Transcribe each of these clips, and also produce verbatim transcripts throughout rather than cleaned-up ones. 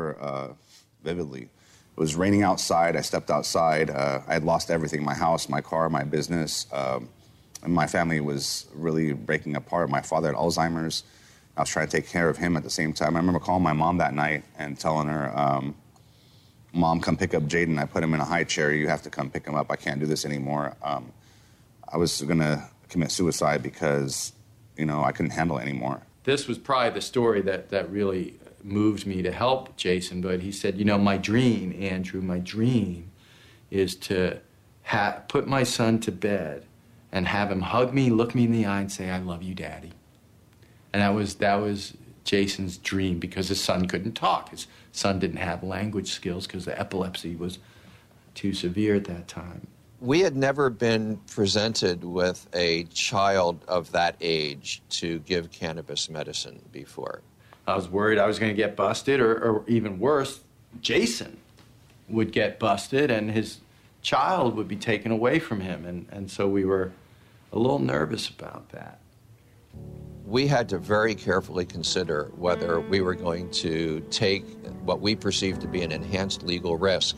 remember uh, vividly. It was raining outside. I stepped outside. Uh, I had lost everything, my house, my car, my business. Um, and my family was really breaking apart. My father had Alzheimer's. I was trying to take care of him at the same time. I remember calling my mom that night and telling her, um, Mom, come pick up Jaden. I put him in a high chair. You have to come pick him up. I can't do this anymore. Um, I was going to commit suicide because, you know, I couldn't handle it anymore. This was probably the story that, that really moved me to help Jason. But he said, you know, my dream, Andrew, my dream is to ha- put my son to bed and have him hug me, look me in the eye, and say, I love you, Daddy. And that was that was Jason's dream, because his son couldn't talk. His son didn't have language skills because the epilepsy was too severe at that time. We had never been presented with a child of that age to give cannabis medicine before. I was worried I was going to get busted, or, or even worse, Jason would get busted and his child would be taken away from him. And, and so we were a little nervous about that. We had to very carefully consider whether we were going to take what we perceived to be an enhanced legal risk.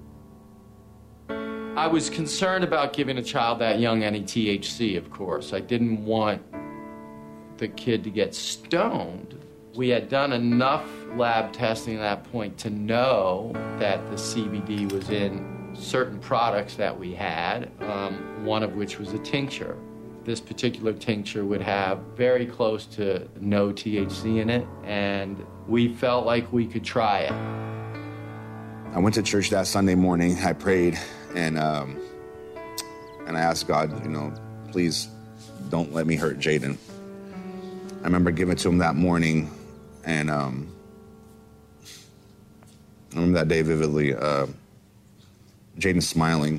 I was concerned about giving a child that young any T H C, of course. I didn't want the kid to get stoned. We had done enough lab testing at that point to know that the C B D was in certain products that we had, um, one of which was a tincture. This particular tincture would have very close to no T H C in it, and we felt like we could try it. I went to church that Sunday morning. I prayed, and um, and I asked God, you know, please don't let me hurt Jaden. I remember giving it to him that morning, and um, I remember that day vividly. Uh, Jaden smiling,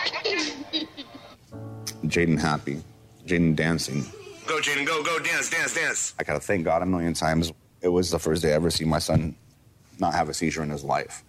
Jaden happy, Jaden dancing. Go, Jaden, go, go, dance, dance, dance. I gotta thank God a million times. It was the first day I ever seen my son not have a seizure in his life.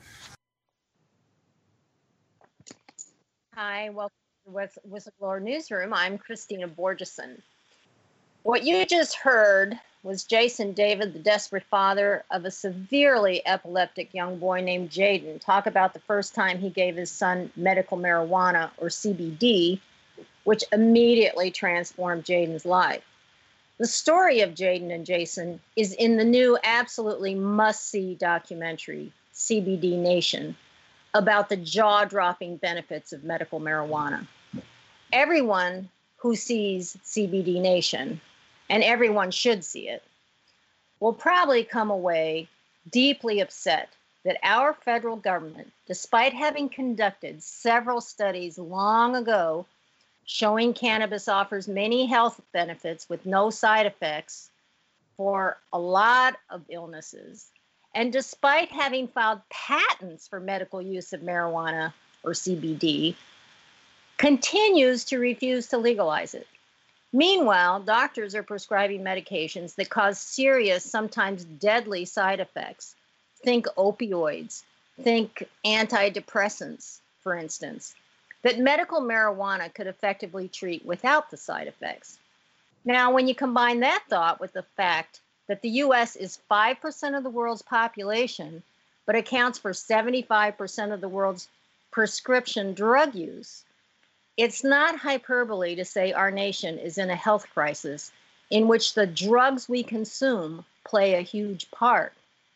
Hi, welcome to the Whistleblower Newsroom. I'm Christina Borgeson. What you just heard was Jason David, the desperate father of a severely epileptic young boy named Jaden, talk about the first time he gave his son medical marijuana, or C B D, which immediately transformed Jaden's life. The story of Jaden and Jason is in the new, absolutely must-see documentary, C B D Nation, about the jaw-dropping benefits of medical marijuana. Everyone who sees C B D Nation, and everyone should see it, will probably come away deeply upset that our federal government, despite having conducted several studies long ago showing cannabis offers many health benefits with no side effects for a lot of illnesses, and despite having filed patents for medical use of marijuana, or C B D, continues to refuse to legalize it. Meanwhile, doctors are prescribing medications that cause serious, sometimes deadly side effects. Think opioids, think antidepressants, for instance, that medical marijuana could effectively treat without the side effects. Now, when you combine that thought with the fact that the U S is five percent of the world's population, but accounts for seventy-five percent of the world's prescription drug use, it's not hyperbole to say our nation is in a health crisis in which the drugs we consume play a huge part.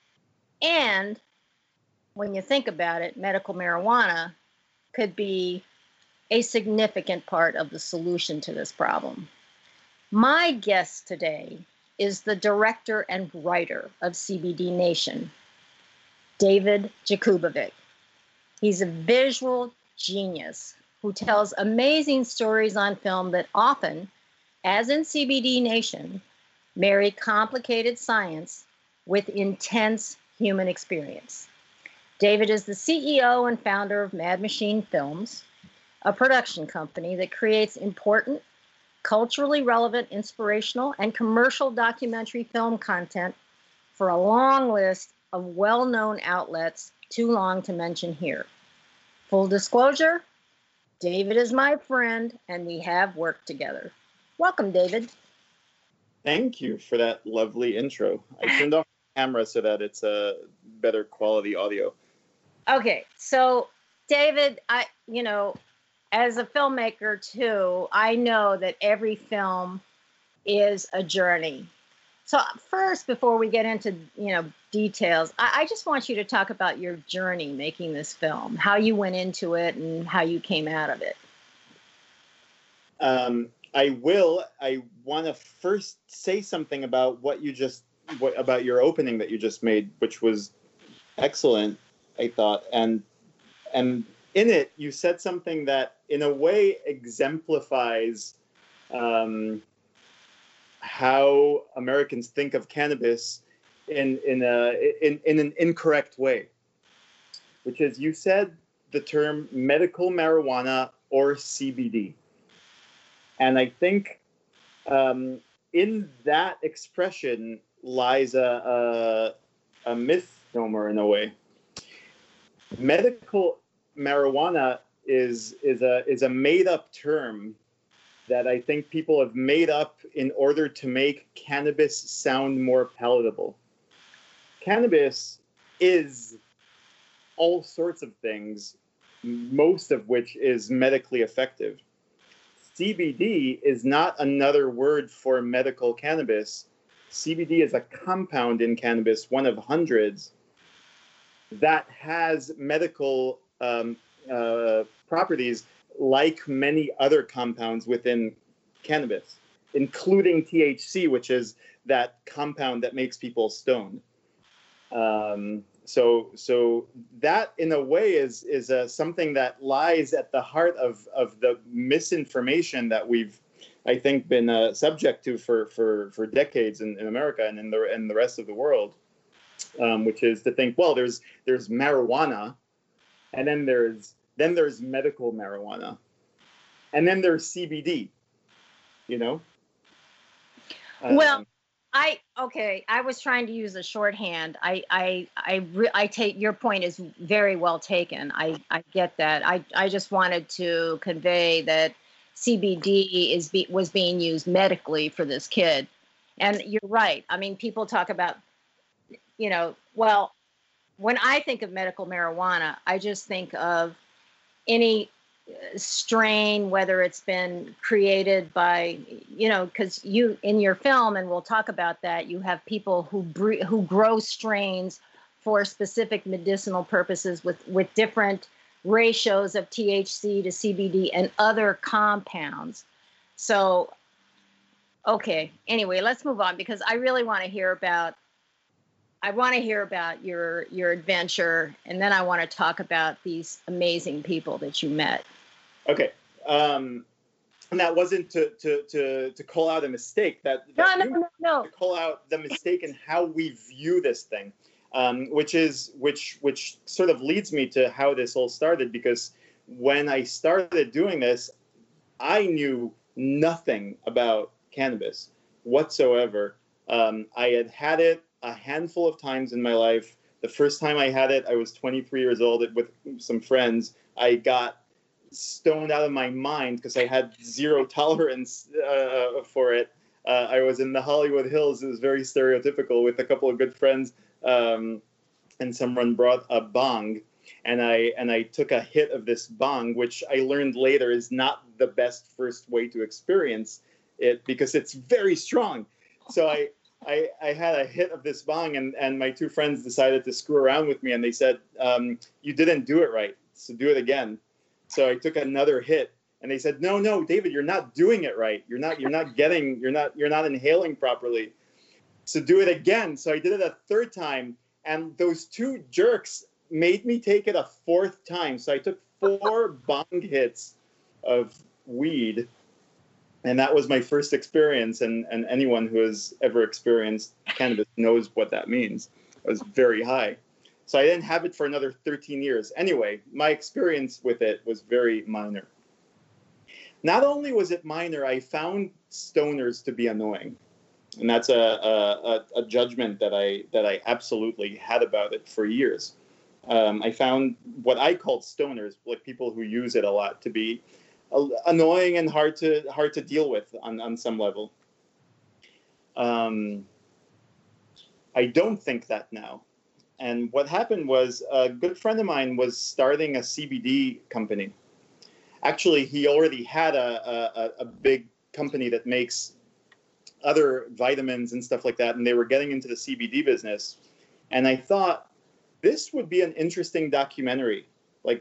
And when you think about it, medical marijuana could be a significant part of the solution to this problem. My guest today is the director and writer of C B D Nation, David Jakubovic. He's a visual genius who tells amazing stories on film that often, as in C B D Nation, marry complicated science with intense human experience. David is the C E O and founder of Mad Machine Films, a production company that creates important, culturally relevant, inspirational, and commercial documentary film content for a long list of well-known outlets, too long to mention here. Full disclosure, David is my friend, and we have worked together. Welcome, David. Thank you for that lovely intro. I turned off camera so that it's a better quality audio. Okay, so David, I you know, as a filmmaker too, I know that every film is a journey. So first, before we get into you know details, I, I just want you to talk about your journey making this film, how you went into it, and how you came out of it. Um, I will. I want to first say something about what you just what, about your opening that you just made, which was excellent, I thought, and and in it you said something that, in a way, exemplifies um, how Americans think of cannabis in in a in, in an incorrect way, which is, you said the term medical marijuana or C B D. And I think um, in that expression lies a, a, a misnomer in a way. Medical marijuana is is a is a made up term that I think people have made up in order to make cannabis sound more palatable. Cannabis is all sorts of things, most of which is medically effective. C B D is not another word for medical cannabis. C B D is a compound in cannabis, one of hundreds, that has medical um, uh, properties like many other compounds within cannabis, including T H C, which is that compound that makes people stoned. Um, so, so that, in a way, is is uh, something that lies at the heart of of the misinformation that we've, I think, been uh, subject to for for for decades in, in America and in the in the rest of the world, um, which is to think, well, there's there's marijuana, and then there's then there's medical marijuana, and then there's C B D. You know. Well. Um, I okay. I was trying to use a shorthand. I I I re, I take your point is very well taken. I I get that. I I just wanted to convey that C B D is be, was being used medically for this kid, and you're right. I mean, people talk about, you know, well, when I think of medical marijuana, I just think of any strain, whether it's been created by, you know, because you in your film, and we'll talk about that, you have people who bre- who grow strains for specific medicinal purposes with with different ratios of T H C to C B D and other compounds. So, okay. Anyway, let's move on, because I really want to hear about. I want to hear about your your adventure, and then I want to talk about these amazing people that you met. Okay, um, and that wasn't to to to to call out a mistake. That, that no, no, no, no. To call out the mistake in how we view this thing, um, which is which which sort of leads me to how this all started. Because when I started doing this, I knew nothing about cannabis whatsoever. Um, I had had it a handful of times in my life. The first time I had it, I was twenty-three years old with some friends. I got stoned out of my mind because I had zero tolerance uh, for it. Uh, I was in the Hollywood Hills. It was very stereotypical with a couple of good friends, um, and someone brought a bong, and I and I took a hit of this bong, which I learned later is not the best first way to experience it because it's very strong. So I. I, I had a hit of this bong, and, and my two friends decided to screw around with me, and they said, um, you didn't do it right, so do it again. So I took another hit, and they said, no, no, David, you're not doing it right. You're not you're not getting you're not you're not inhaling properly. So do it again. So I did it a third time, and those two jerks made me take it a fourth time. So I took four bong hits of weed. And that was my first experience, and, and anyone who has ever experienced cannabis knows what that means. It was very high. So I didn't have it for another thirteen years. Anyway, my experience with it was very minor. Not only was it minor, I found stoners to be annoying. And that's a, a, a judgment that I that I absolutely had about it for years. Um, I found what I called stoners, like people who use it a lot, to be annoying and hard to hard to deal with on, on some level. Um, I don't think that now. And what happened was a good friend of mine was starting a C B D company. Actually, he already had a, a, a big company that makes other vitamins and stuff like that, and they were getting into the C B D business. And I thought, this would be an interesting documentary. Like,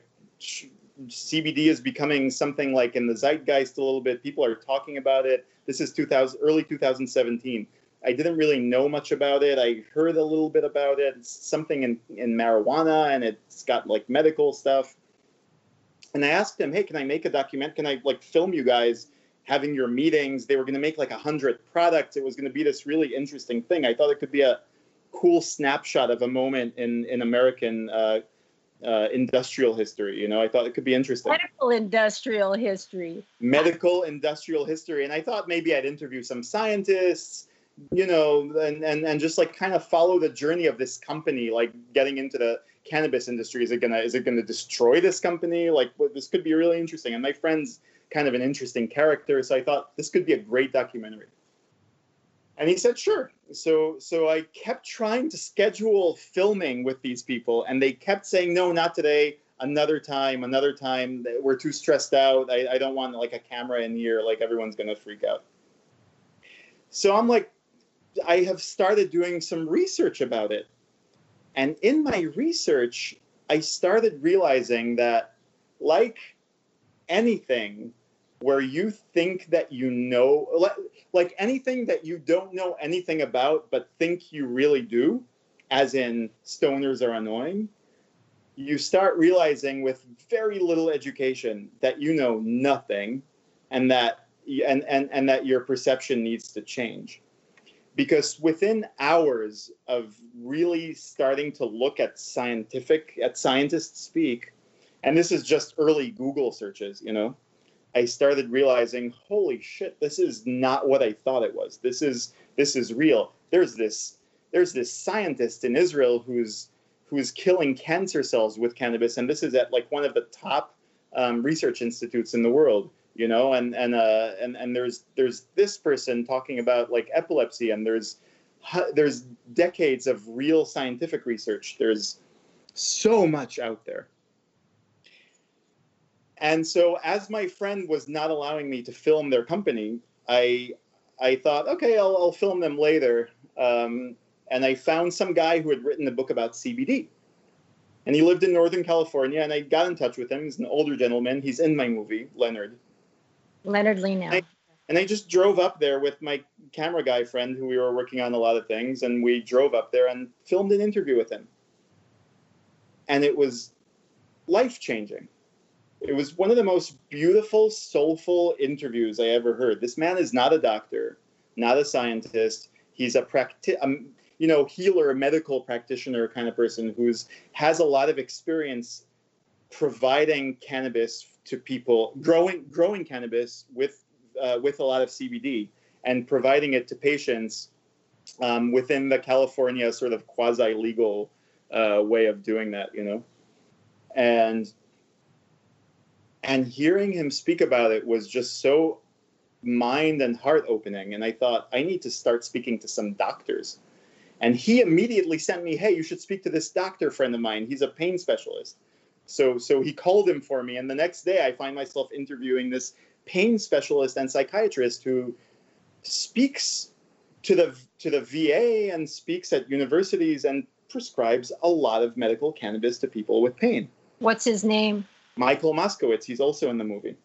C B D is becoming something like in the zeitgeist a little bit. People are talking about it. This is two thousand, early two thousand seventeen. I didn't really know much about it. I heard a little bit about it. It's something in, in marijuana, and it's got like medical stuff. And I asked him, hey, can I make a document? Can I like film you guys having your meetings? They were going to make like a hundred products. It was going to be this really interesting thing. I thought it could be a cool snapshot of a moment in, in American uh, uh, industrial history. You know, I thought it could be interesting. Medical industrial history. Medical industrial history. And I thought maybe I'd interview some scientists, you know, and, and, and just like kind of follow the journey of this company, like getting into the cannabis industry. Is it gonna is it gonna destroy this company? Like, well, this could be really interesting. And my friend's kind of an interesting character, so I thought this could be a great documentary. And he said, sure. So so I kept trying to schedule filming with these people, and they kept saying, no, not today, another time, another time. We're too stressed out. I, I don't want like a camera in here, like everyone's gonna freak out. So I'm like, I have started doing some research about it. And in my research, I started realizing that, like anything where you think that you know, like, like anything that you don't know anything about but think you really do, as in stoners are annoying, you start realizing with very little education that you know nothing, and that and, and, and that your perception needs to change. Because within hours of really starting to look at scientific, at scientists speak, and this is just early Google searches, you know, I started realizing, holy shit, this is not what I thought it was. This is this is real. There's this there's this scientist in Israel who's who's killing cancer cells with cannabis, and this is at like one of the top um, research institutes in the world. You know, and and uh, and and there's there's this person talking about like epilepsy, and there's there's decades of real scientific research. There's so much out there. And so, as my friend was not allowing me to film their company, I I thought, okay, I'll I'll film them later. Um, and I found some guy who had written a book about C B D, and he lived in Northern California. And I got in touch with him. He's an older gentleman. He's in my movie, Leonard. Leonard Leno. And I, and I just drove up there with my camera guy friend who we were working on a lot of things, and we drove up there and filmed an interview with him. And it was life-changing. It was one of the most beautiful, soulful interviews I ever heard. This man is not a doctor, not a scientist. He's a practi- um, you know, healer, medical practitioner kind of person who's has a lot of experience providing cannabis to people, growing growing cannabis with uh, with a lot of C B D, and providing it to patients um, within the California sort of quasi-legal uh, way of doing that, you know. And and hearing him speak about it was just so mind and heart opening. And I thought, I need to start speaking to some doctors. And he immediately sent me, hey, you should speak to this doctor friend of mine. He's a pain specialist. So so he called him for me, and the next day I find myself interviewing this pain specialist and psychiatrist who speaks to the to the V A and speaks at universities and prescribes a lot of medical cannabis to people with pain. What's his name? Michael Moskowitz. He's also in the movie.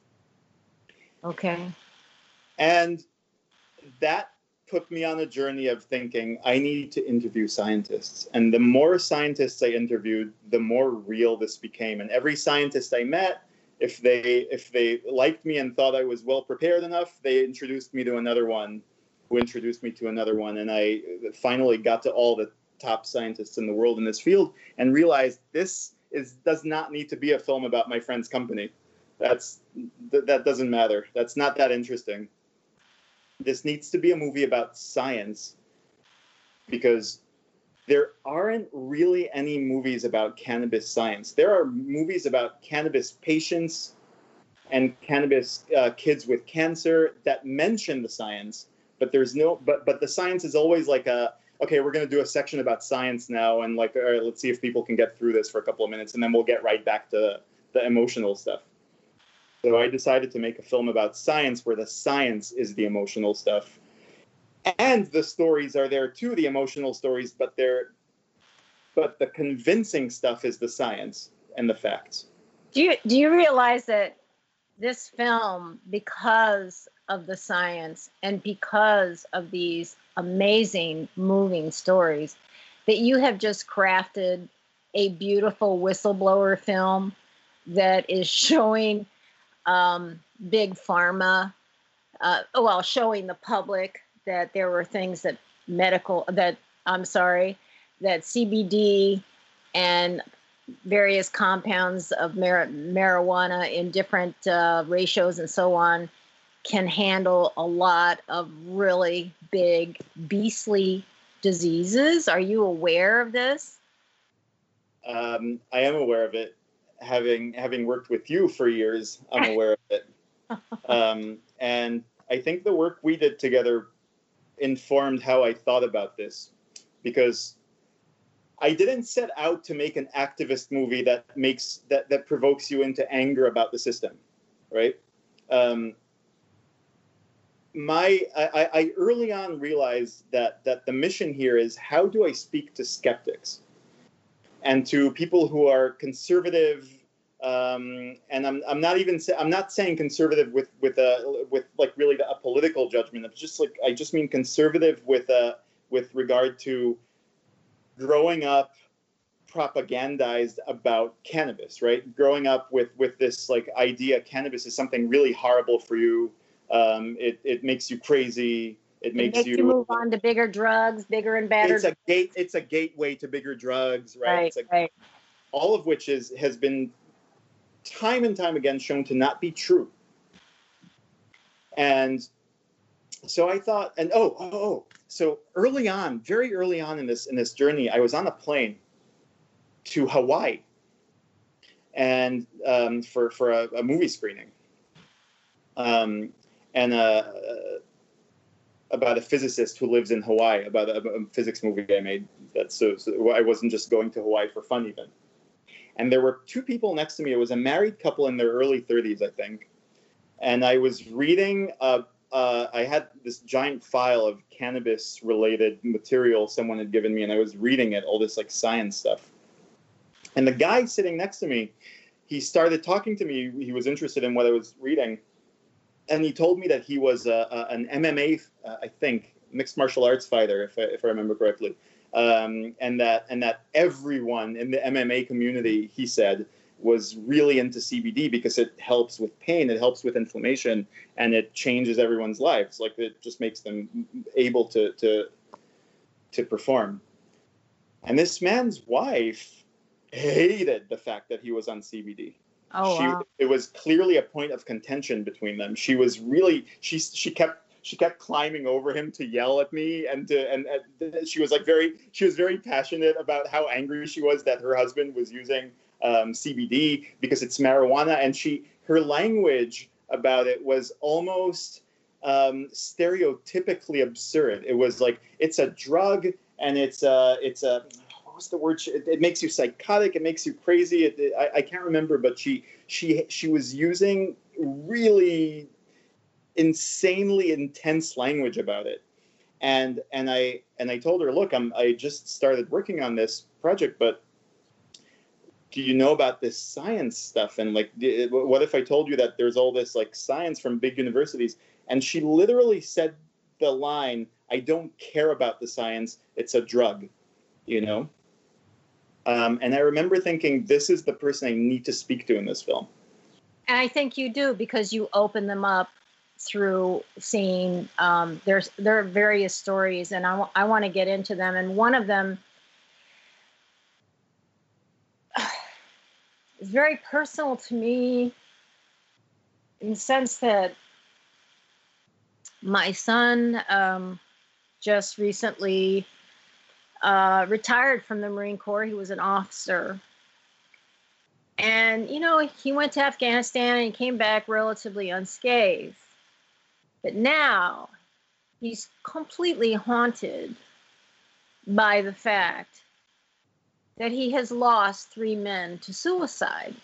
Okay. And that put me on a journey of thinking, I need to interview scientists. And the more scientists I interviewed, the more real this became. And every scientist I met, if they if they liked me and thought I was well prepared enough, they introduced me to another one, who introduced me to another one. And I finally got to all the top scientists in the world in this field and realized this is does not need to be a film about my friend's company. That's th- that doesn't matter. That's not that interesting. This needs to be a movie about science, because there aren't really any movies about cannabis science. There are movies about cannabis patients and cannabis uh, kids with cancer that mention the science, but there's no. But but the science is always like a okay, we're going to do a section about science now, and like, all right, let's see if people can get through this for a couple of minutes, and then we'll get right back to the emotional stuff. So I decided to make a film about science where the science is the emotional stuff. And the stories are there too, the emotional stories, but they're, but the convincing stuff is the science and the facts. Do you, do you realize that this film, because of the science and because of these amazing, moving stories, that you have just crafted a beautiful whistleblower film that is showing um, big pharma, uh, well, showing the public that there were things that medical, that, I'm sorry, that C B D and various compounds of mar- marijuana in different uh, ratios and so on can handle a lot of really big, beastly diseases. Are you aware of this? Um, I am aware of it. Having having worked with you for years, I'm aware of it. Um, and I think the work we did together informed how I thought about this, because I didn't set out to make an activist movie that makes that that provokes you into anger about the system, right? Um, my I, I early on realized that that the mission here is, how do I speak to skeptics and to people who are conservative, um, and I'm I'm not even I'm not saying conservative with with a with like really a political judgment. It's just like, I just mean conservative with a with regard to growing up propagandized about cannabis, right? Growing up with with this like idea cannabis is something really horrible for you. Um, it it makes you crazy. It makes, it makes you, you move on to bigger drugs, bigger and better. It's a gate. It's a gateway to bigger drugs, right? Right, it's a, right. All of which is has been time and time again shown to not be true. And so I thought, and oh, oh, oh, so early on, very early on in this in this journey, I was on a plane to Hawaii, and um, for for a, a movie screening, um, and uh, about a physicist who lives in Hawaii, about a, a physics movie I made. That so, so I wasn't just going to Hawaii for fun even. And there were two people next to me. It was a married couple in their early thirties, I think. And I was reading, uh, uh, I had this giant file of cannabis-related material someone had given me, and I was reading it, all this like science stuff. And the guy sitting next to me, he started talking to me. He was interested in what I was reading. And he told me that he was a, a, an M M A, uh, I think, mixed martial arts fighter, if I, if I remember correctly. Um, and that and that everyone in the M M A community, he said, was really into C B D because it helps with pain, it helps with inflammation, and it changes everyone's lives. Like, it just makes them able to to to perform. And this man's wife hated the fact that he was on C B D. Oh, she, wow. It was clearly a point of contention between them. She was really she she kept. She kept climbing over him to yell at me, and to and, and she was like very she was very passionate about how angry she was that her husband was using um, C B D because it's marijuana, and she her language about it was almost um, stereotypically absurd. It was like, it's a drug, and it's a it's a what was the word? It, it makes you psychotic. It makes you crazy. It, it, I, I can't remember, but she she she was using really insanely intense language about it, and and I and I told her, look, I'm I just started working on this project, but do you know about this science stuff? And like, what if I told you that there's all this like science from big universities? And she literally said the line, I don't care about the science, it's a drug, you know. Um, and I remember thinking, this is the person I need to speak to in this film. And I think you do, because you open them up through seeing um, there's there are various stories, and I, w- I want to get into them. And one of them is very personal to me, in the sense that my son um, just recently uh, retired from the Marine Corps. He was an officer. And, you know, he went to Afghanistan and he came back relatively unscathed. But now he's completely haunted by the fact that he has lost three men to suicide.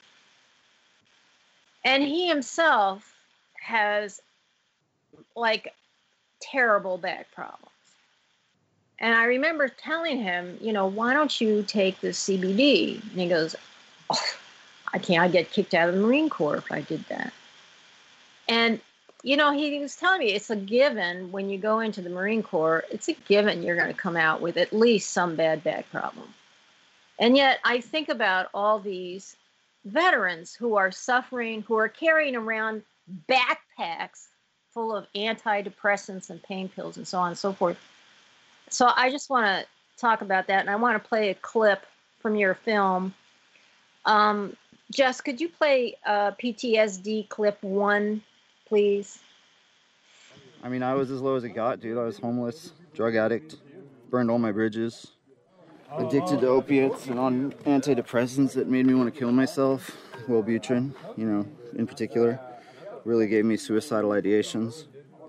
And he himself has like terrible back problems. And I remember telling him, you know, why don't you take this C B D? And he goes, oh, I can't, I'd get kicked out of the Marine Corps if I did that. And, you know, he was telling me it's a given when you go into the Marine Corps, it's a given you're going to come out with at least some bad back problem. And yet I think about all these veterans who are suffering, who are carrying around backpacks full of antidepressants and pain pills and so on and so forth. So I just want to talk about that, and I want to play a clip from your film. Um, Jess, could you play uh, P T S D clip one, please? I mean, I was as low as it got, dude. I was homeless, drug addict, burned all my bridges, addicted to opiates and on antidepressants that made me want to kill myself. Wellbutrin, you know, in particular, really gave me suicidal ideations.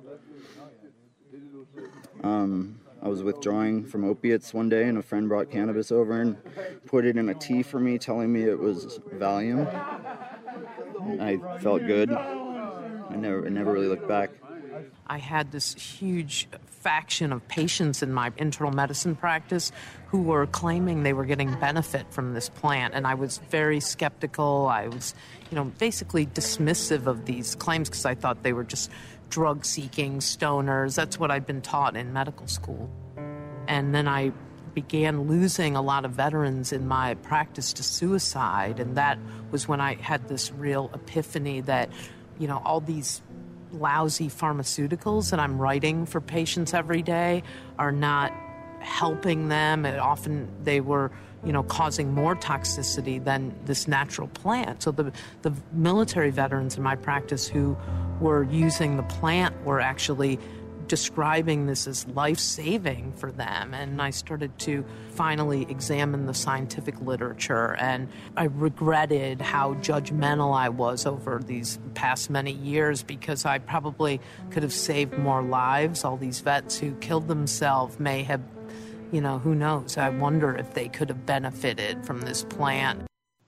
Um... I was withdrawing from opiates one day, and a friend brought cannabis over and put it in a tea for me, telling me it was Valium. And I felt good. I never, I never really looked back. I had this huge faction of patients in my internal medicine practice who were claiming they were getting benefit from this plant, and I was very skeptical. I was, you know, basically dismissive of these claims because I thought they were just drug-seeking stoners. That's what I'd been taught in medical school. And then I began losing a lot of veterans in my practice to suicide, and that was when I had this real epiphany that, you know, all these lousy pharmaceuticals that I'm writing for patients every day are not helping them, and often they were, you know, causing more toxicity than this natural plant. So the the military veterans in my practice who were using the plant were actually describing this as life-saving for them. And I started to finally examine the scientific literature, and I regretted how judgmental I was over these past many years, because I probably could have saved more lives. All these vets who killed themselves may have, you know, who knows? I wonder if they could have benefited from this plant.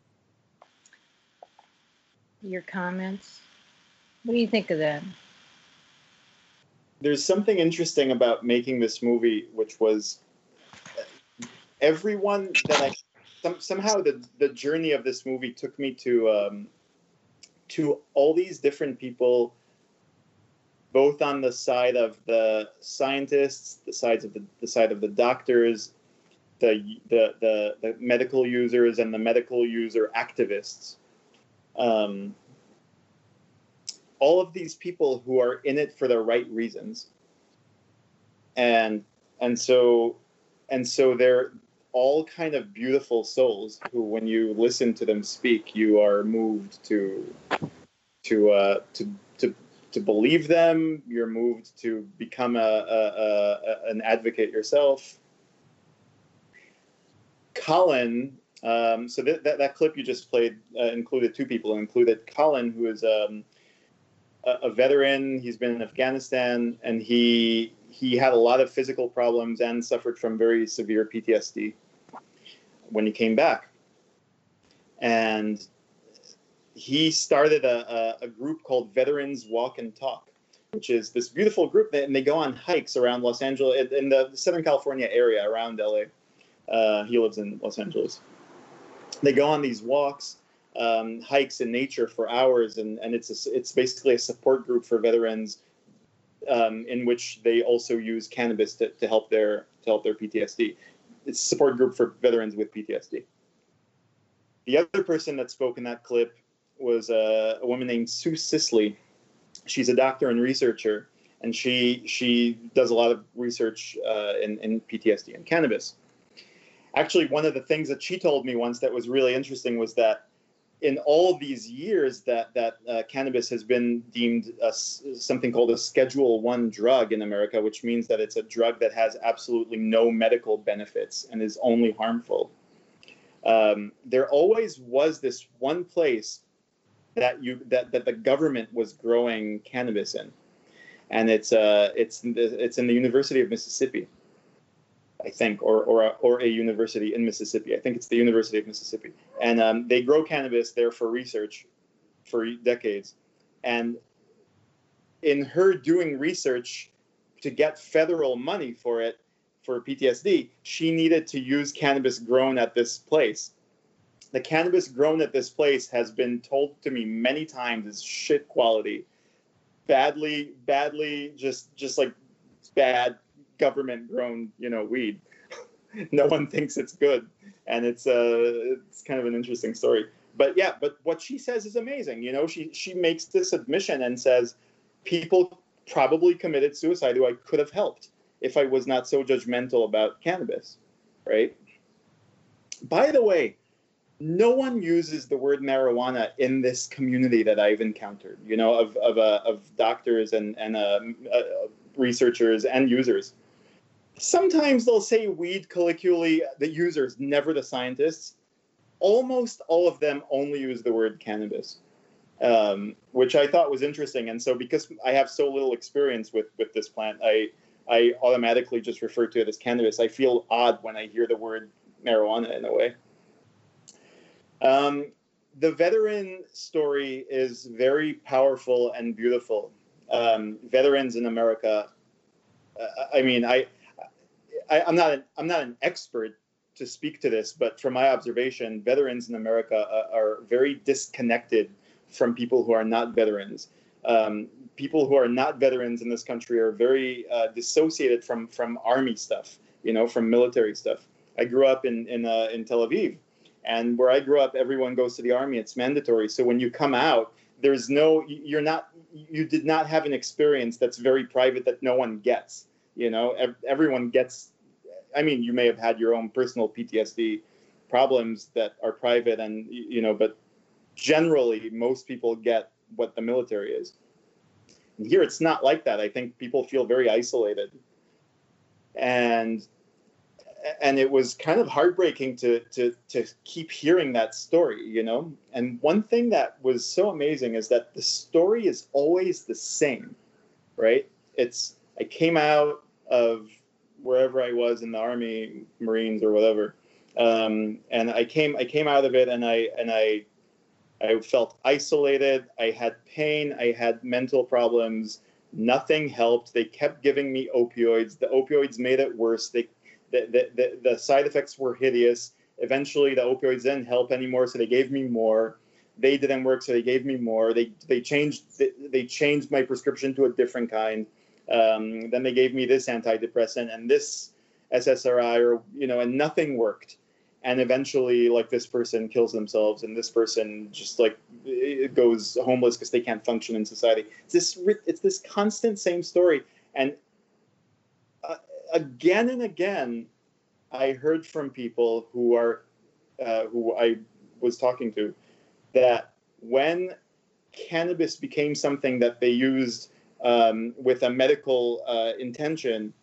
Your comments? What do you think of that? There's something interesting about making this movie, which was everyone that I some, somehow the the journey of this movie took me to um, to all these different people, both on the side of the scientists, the sides of the, the side of the doctors, the, the the the medical users, and the medical user activists. Um, all of these people who are in it for the right reasons, and and so and so they're all kind of beautiful souls who, when you listen to them speak, you are moved to to uh, to to to believe them. You're moved to become a, a, a an advocate yourself. Colin, um, so that, that that clip you just played uh, included two people. It included Colin, who is um, a, a veteran. He's been in Afghanistan, and he he had a lot of physical problems and suffered from very severe P T S D when he came back. And he started a, a, a group called Veterans Walk and Talk, which is this beautiful group, that, and they go on hikes around Los Angeles, in the Southern California area around L A. Uh, he lives in Los Angeles. They go on these walks, um, hikes in nature for hours, and, and it's a, it's basically a support group for veterans, um, in which they also use cannabis to, to help their to help their P T S D. It's a support group for veterans with P T S D. The other person that spoke in that clip was a, a woman named Sue Sisley. She's a doctor and researcher, and she she does a lot of research uh, in, in P T S D and cannabis. Actually, one of the things that she told me once that was really interesting was that in all of these years that that uh, cannabis has been deemed a, something called a Schedule One drug in America, which means that it's a drug that has absolutely no medical benefits and is only harmful. Um, there always was this one place that you that, that the government was growing cannabis in, and it's uh it's it's in the University of Mississippi. I think, or or a, or a university in Mississippi. I think it's the University of Mississippi, and um, they grow cannabis there for research for decades. And in her doing research to get federal money for it, for P T S D, she needed to use cannabis grown at this place. The cannabis grown at this place has been told to me many times is shit quality, badly, badly, just just like bad government grown, you know, weed. No one thinks it's good, and it's uh it's kind of an interesting story. But yeah, but what she says is amazing. You know, she she makes this admission and says people probably committed suicide who I could have helped if I was not so judgmental about cannabis, right? By the way, no one uses the word marijuana in this community that I've encountered, you know, of of, uh, of doctors and, and uh, uh, researchers and users. Sometimes they'll say weed colloquially, the users, never the scientists. Almost all of them only use the word cannabis, um, which I thought was interesting. And so because I have so little experience with, with this plant, I I automatically just refer to it as cannabis. I feel odd when I hear the word marijuana in a way. Um, the veteran story is very powerful and beautiful. Um, veterans in America, uh, I mean, I, I, I'm not an, I'm not an expert to speak to this, but from my observation, veterans in America are, are very disconnected from people who are not veterans. Um, people who are not veterans in this country are very uh, dissociated from from army stuff, you know, from military stuff. I grew up in in uh, in Tel Aviv, and where I grew up, everyone goes to the army. It's mandatory. So when you come out, there's no, you're not, you did not have an experience that's very private that no one gets. You know, everyone gets. I mean, you may have had your own personal P T S D problems that are private, and you know, but generally, most people get what the military is. And here, it's not like that. I think people feel very isolated, and and it was kind of heartbreaking to to to keep hearing that story, you know. And one thing that was so amazing is that the story is always the same, right? It's I came out of wherever I was in the Army, Marines, or whatever, um, and I came I came out of it, and I and I. I felt isolated. I had pain. I had mental problems. Nothing helped. They kept giving me opioids. The opioids made it worse. They, the, the, the, the side effects were hideous. Eventually, the opioids didn't help anymore, so they gave me more. They didn't work, so they gave me more. They they changed they changed my prescription to a different kind. Um, then they gave me this antidepressant and this S S R I, or you know, and nothing worked. And eventually, like, this person kills themselves, and this person just like it goes homeless because they can't function in society. It's this, it's this constant same story. And uh, again and again, I heard from people who are, uh, who I was talking to, that when cannabis became something that they used um, with a medical uh, intention,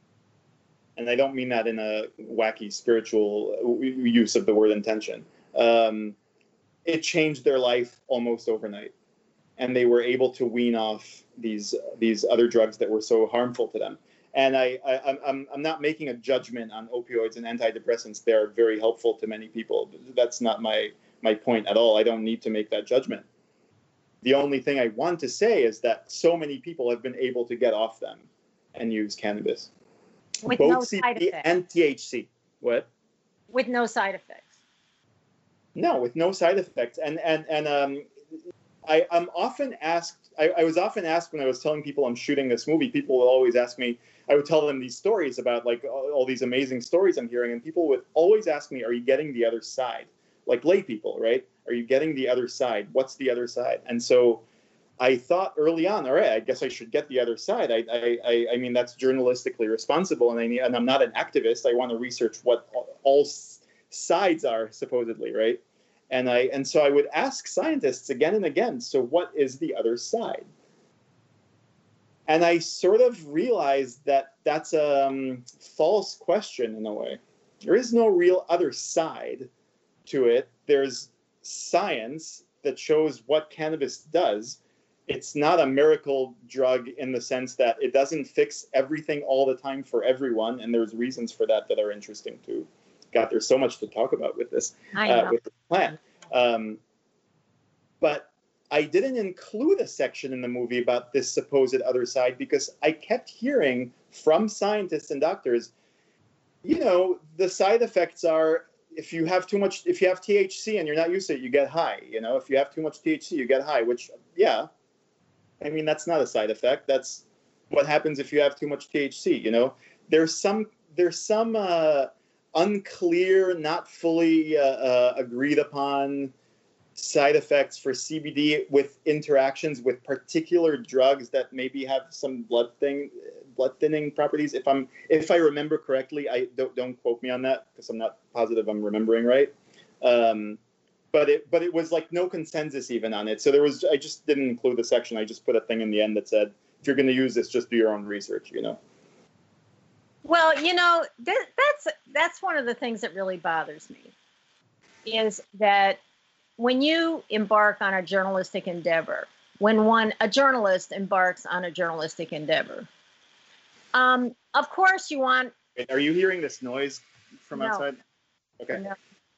and I don't mean that in a wacky spiritual use of the word intention, um, it changed their life almost overnight. And they were able to wean off these these other drugs that were so harmful to them. And I, I, I'm, I'm not making a judgment on opioids and antidepressants. They're very helpful to many people. That's not my, my point at all. I don't need to make that judgment. The only thing I want to say is that so many people have been able to get off them and use cannabis. With Both no C B side D effects. and T H C. What? With no side effects. No, with no side effects. And and and um, I, I'm often asked. I, I was often asked when I was telling people I'm shooting this movie. People will always ask me. I would tell them these stories about like all, all these amazing stories I'm hearing, and people would always ask me, "Are you getting the other side?" Like lay people, right? Are you getting the other side? What's the other side? And so I thought early on, all right, I guess I should get the other side. I, I, I, I mean, that's journalistically responsible, and I need, and I'm not an activist. I want to research what all sides are supposedly, right? And I, and so I would ask scientists again and again. So, what is the other side? And I sort of realized that that's a um, false question in a way. There is no real other side to it. There's science that shows what cannabis does. it's not a miracle drug in the sense that it doesn't fix everything all the time for everyone, and there's reasons for that that are interesting too. God, there's so much to talk about with this, uh, with the plant. Um, but I didn't include a section in the movie about this supposed other side because I kept hearing from scientists and doctors, you know, the side effects are if you have too much, if you have T H C and you're not used to it, you get high. You know, if you have too much T H C, you get high, which, yeah, I mean, that's not a side effect. That's what happens if you have too much T H C, you know. There's some, there's some uh, unclear, not fully uh, uh, agreed upon side effects for C B D with interactions with particular drugs that maybe have some blood thing, blood thinning properties. If I'm, if I remember correctly, I don't, don't quote me on that because I'm not positive I'm remembering right. Um, but it, but it was like no consensus even on it. So there was, I just didn't include the section. I just put a thing in the end that said, if you're going to use this, just do your own research, you know? Well, you know, th- that's, that's one of the things that really bothers me is that when you embark on a journalistic endeavor, when one, a journalist embarks on a journalistic endeavor, um, of course you want... Are you hearing this noise from no, outside? Okay. No.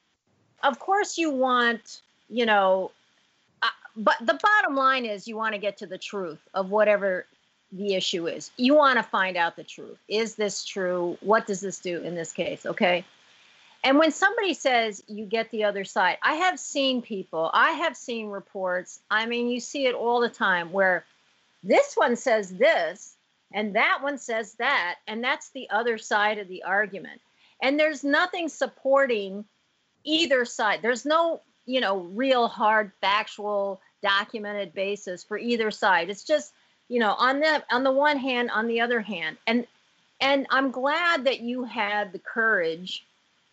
Of course you want, you know, uh, but the bottom line is you want to get to the truth of whatever the issue is. You want to find out the truth. Is this true? What does this do in this case? Okay. And when somebody says you get the other side, I have seen people, I have seen reports. I mean, you see it all the time where this one says this and that one says that, and that's the other side of the argument. And there's nothing supporting either side. There's no, you know, real hard, factual, documented basis for either side. It's just, you know, on the on the one hand, on the other hand. And and I'm glad that you had the courage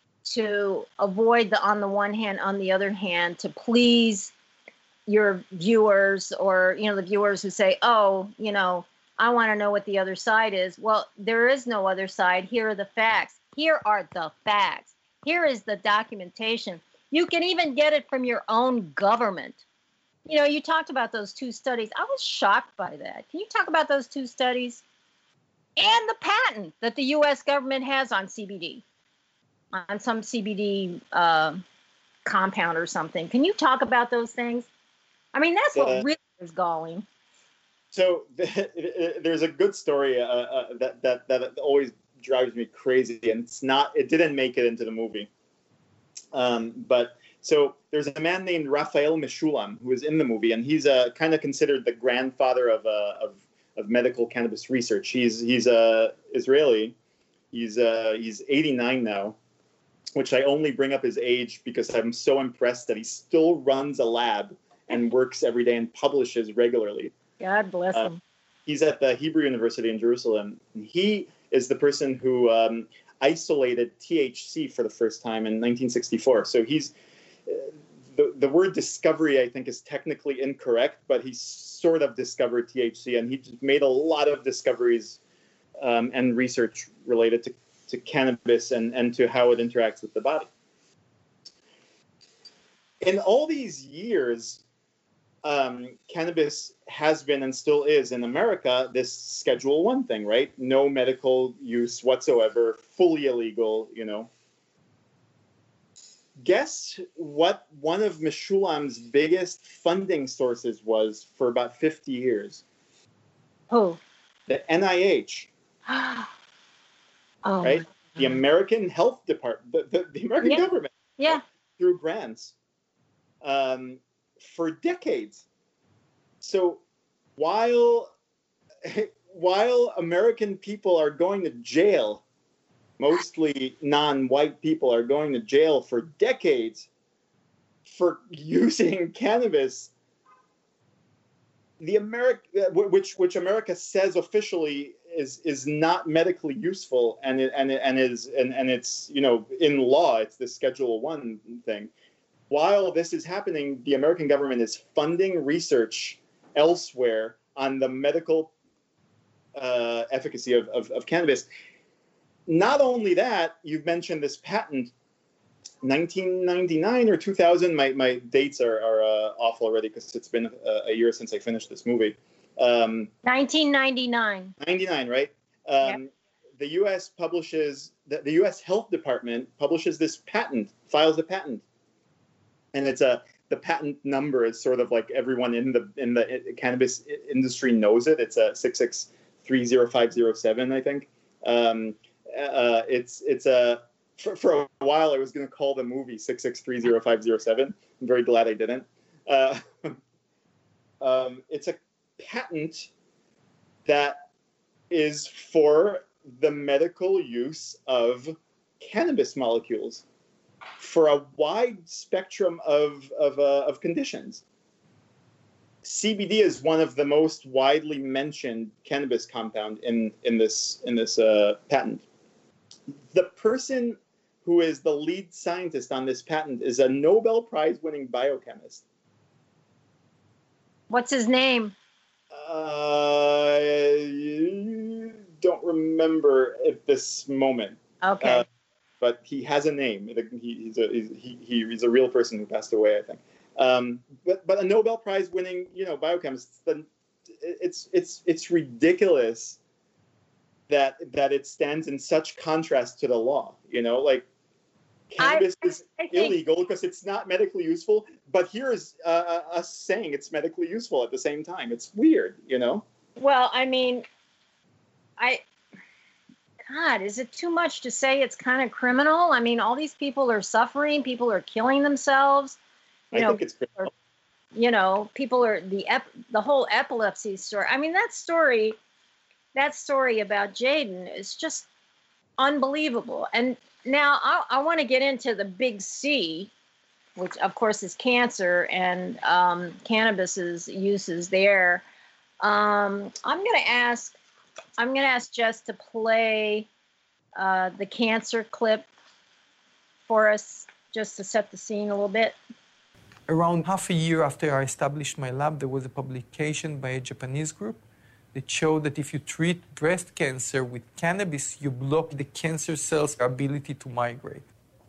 to avoid the on the one hand, on the other hand, to please your viewers or, you know, the viewers who say, oh, you know, I want to know what the other side is. Well, there is no other side. Here are the facts. Here are the facts. Here is the documentation. You can even get it from your own government. You know, you talked about those two studies. I was shocked by that. Can you talk about those two studies? And the patent that the U S government has on C B D, on some C B D uh, compound or something. Can you talk about those things? I mean, that's what uh, really is galling. So there's a good story uh, uh, that, that, that always drives me crazy, and it's not, it didn't make it into the movie. Um, but so there's a man named Raphael Meshulam who is in the movie, and he's uh, kind of considered the grandfather of, uh, of of medical cannabis research. He's he's uh, Israeli. He's uh, he's eighty-nine now, which I only bring up his age because I'm so impressed that he still runs a lab and works every day and publishes regularly. God bless him. Uh, he's at the Hebrew University in Jerusalem. And he is the person who um, isolated T H C for the first time in nineteen sixty-four. So he's uh, the the word discovery, I think, is technically incorrect, but he sort of discovered T H C, and he made a lot of discoveries um, and research related to, to cannabis and, and to how it interacts with the body. In all these years, um, cannabis has been and still is in America this Schedule One thing, right? No medical use whatsoever, fully illegal, you know. Guess what one of Meshulam's biggest funding sources was for about fifty years? Who? The N I H. oh, right? The American Health Department, the, the, the American yeah. government. Yeah. Through grants. Um, for decades. So while while American people are going to jail, mostly non-white people are going to jail for decades for using cannabis, the America, which which America says officially is is not medically useful, and it, and it, and is and, and it's, you know, in law it's the Schedule One thing. While this is happening, the American government is funding research elsewhere on the medical uh, efficacy of, of, of cannabis. Not only that, you've mentioned this patent. nineteen ninety-nine or two thousand. My my dates are are uh, off already because it's been a, a year since I finished this movie. Um, nineteen ninety-nine. ninety-nine, right? Um, Yep. The U S publishes the, the U S Health Department publishes this patent, files a patent, and it's a the patent number is sort of like everyone in the in the cannabis industry knows it. It's a six six three zero five zero seven, I think. Um, uh, it's it's a for, for a while I was going to call the movie six six three zero five zero seven. I'm very glad I didn't. Uh, um, it's a patent that is for the medical use of cannabis molecules for a wide spectrum of of, uh, of conditions. C B D is one of the most widely mentioned cannabis compound in in this in this uh, patent. The person who is the lead scientist on this patent is a Nobel Prize winning biochemist. What's his name? Uh, don't remember at this moment. Okay. Uh, but he has a name. He, he's a he's, he, he's a real person who passed away, I think. Um, but but a Nobel Prize winning, you know, biochemist. Then it's it's it's ridiculous that that it stands in such contrast to the law. You know, like cannabis I, is I think, illegal because it's not medically useful. But here is uh, us saying it's medically useful at the same time. It's weird, you know. Well, I mean, I. God, is it too much to say it's kind of criminal? I mean, all these people are suffering. People are killing themselves. You I know, think it's criminal. You know, people are the ep, the whole epilepsy story. I mean, that story, that story about Jaden is just unbelievable. And now I, I want to get into the big C, which of course is cancer and um, cannabis's uses there. Um, I'm going to ask. I'm going to ask Jess to play uh, the cancer clip for us, just to set the scene a little bit. Around half a year after I established my lab, there was a publication by a Japanese group that showed that if you treat breast cancer with cannabis, you block the cancer cells' ability to migrate.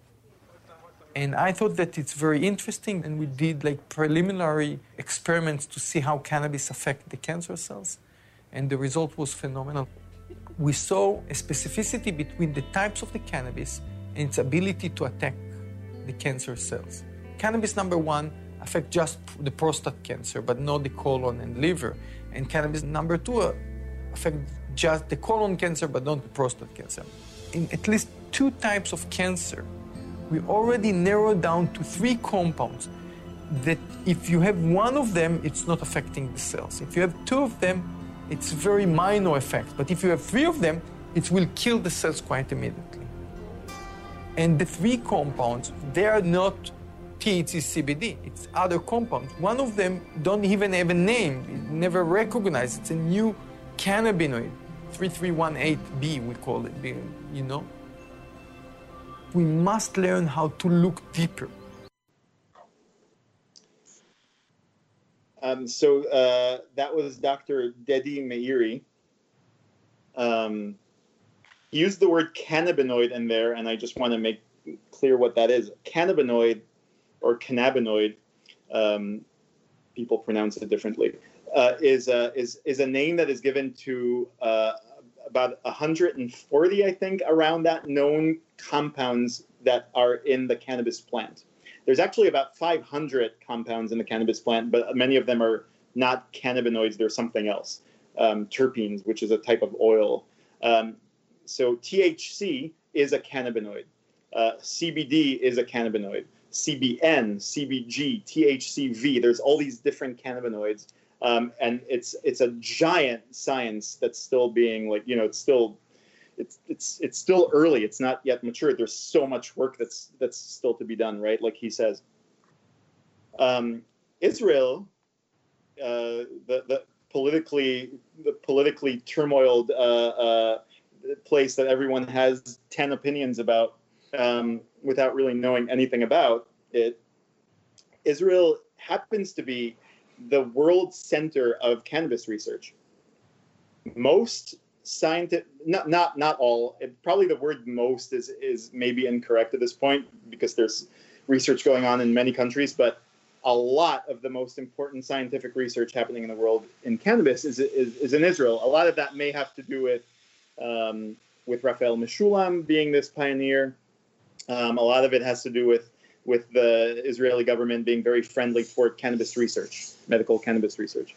And I thought that it's very interesting, and we did like preliminary experiments to see how cannabis affects the cancer cells. And the result was phenomenal. We saw a specificity between the types of the cannabis and its ability to attack the cancer cells. Cannabis number one affects just the prostate cancer, but not the colon and liver. And cannabis number two affects just the colon cancer, but not the prostate cancer. In at least two types of cancer, we already narrowed down to three compounds that if you have one of them, it's not affecting the cells. If you have two of them, it's very minor effect, but if you have three of them, it will kill the cells quite immediately. And the three compounds, they are not T H C C B D, it's other compounds. One of them don't even have a name, it's never recognized. It's a new cannabinoid, three three one eight B we call it, you know? We must learn how to look deeper. Um, so uh, that was Doctor Dedi Meiri. Um, he used the word cannabinoid in there, and I just want to make clear what that is. Cannabinoid, or cannabinoid, um, people pronounce it differently, uh, is, a, is, is a name that is given to uh, about one hundred forty, I think, around that known compounds that are in the cannabis plant. There's actually about five hundred compounds in the cannabis plant, but many of them are not cannabinoids. They're something else, um, terpenes, which is a type of oil. Um, so T H C is a cannabinoid. Uh, C B D is a cannabinoid. C B N, C B G, T H C V. There's all these different cannabinoids. Um, and it's it's a giant science that's still being like, you know, it's still It's it's it's still early. It's not yet mature. There's so much work that's that's still to be done, right? Like he says. Um, Israel, uh, the the politically the politically turmoiled uh, uh, place that everyone has ten opinions about um, without really knowing anything about it. Israel happens to be the world center of cannabis research. Most scientific, not, not, not all, it, probably the word most is, is maybe incorrect at this point because there's research going on in many countries, but a lot of the most important scientific research happening in the world in cannabis is, is, is in Israel. A lot of that may have to do with, um, with Raphael Meshulam being this pioneer. Um, a lot of it has to do with, with the Israeli government being very friendly toward cannabis research, medical cannabis research.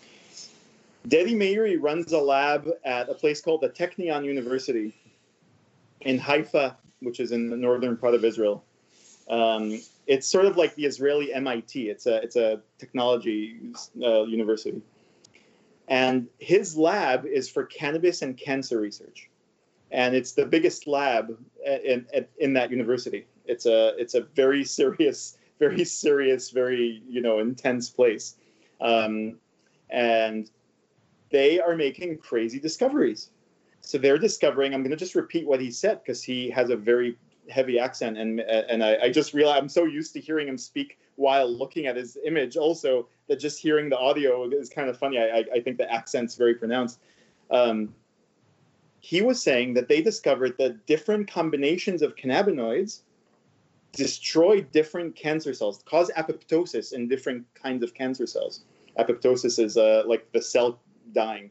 Dedi Meiri runs a lab at a place called the Technion University in Haifa, which is in the northern part of Israel. Um, it's sort of like the Israeli M I T. It's a it's a technology uh, university, and his lab is for cannabis and cancer research, and it's the biggest lab in in, in that university. It's a it's a very serious, very serious, very you know intense place, um, and they are making crazy discoveries. So they're discovering. I'm going to just repeat what he said because he has a very heavy accent, and and I, I just realized I'm so used to hearing him speak while looking at his image also that just hearing the audio is kind of funny. I, I think the accent's very pronounced. Um, he was saying that they discovered that different combinations of cannabinoids destroy different cancer cells, cause apoptosis in different kinds of cancer cells. Apoptosis is uh, like the cell dying.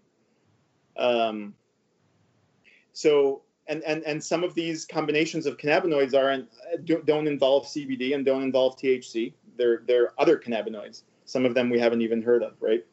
Um, so And, and and some of these combinations of cannabinoids aren't don't involve C B D and don't involve T H C. They're they're other cannabinoids. Some of them we haven't even heard of, right?